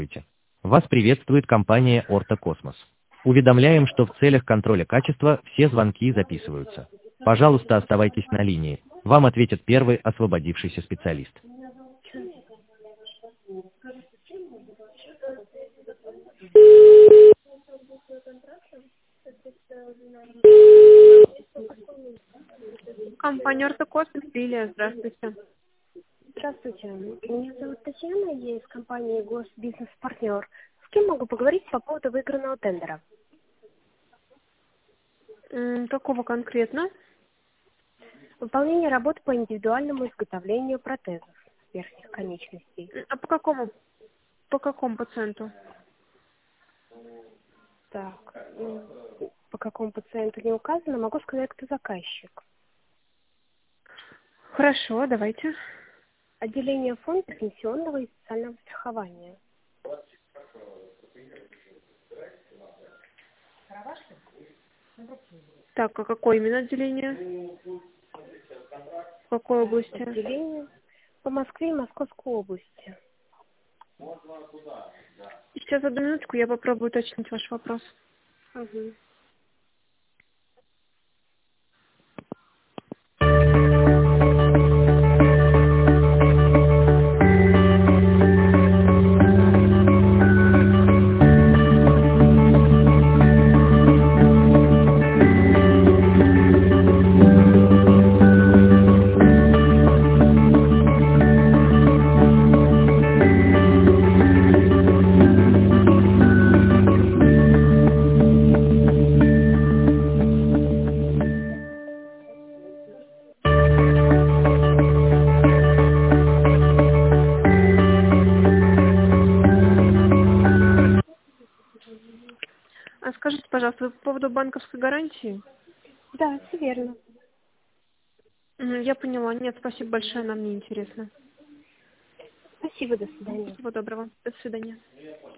Вас приветствует компания Орто Космос. Уведомляем, что в целях контроля качества все звонки записываются. Пожалуйста, оставайтесь на линии. Вам ответит первый освободившийся специалист. Компания Орто Космос, Лилия, здравствуйте. Здравствуйте. Меня зовут Татьяна, я из компании Госбизнес-партнер. С кем могу поговорить по поводу выигранного тендера? Какого конкретно? Выполнение работ по индивидуальному изготовлению протезов верхних конечностей. А по какому пациенту? Так, по какому пациенту не указано, могу сказать, кто заказчик. Хорошо, давайте. Отделение фонда пенсионного и социального страхования. Так, а какое именно отделение? В какой области? Отделение по Москве и Московской области. Сейчас одну минутку, я попробую уточнить ваш вопрос. Угу. А скажите, пожалуйста, вы по поводу банковской гарантии? Да, все верно. Я поняла. Нет, спасибо большое, нам не интересно. Спасибо, до свидания. Всего доброго. До свидания.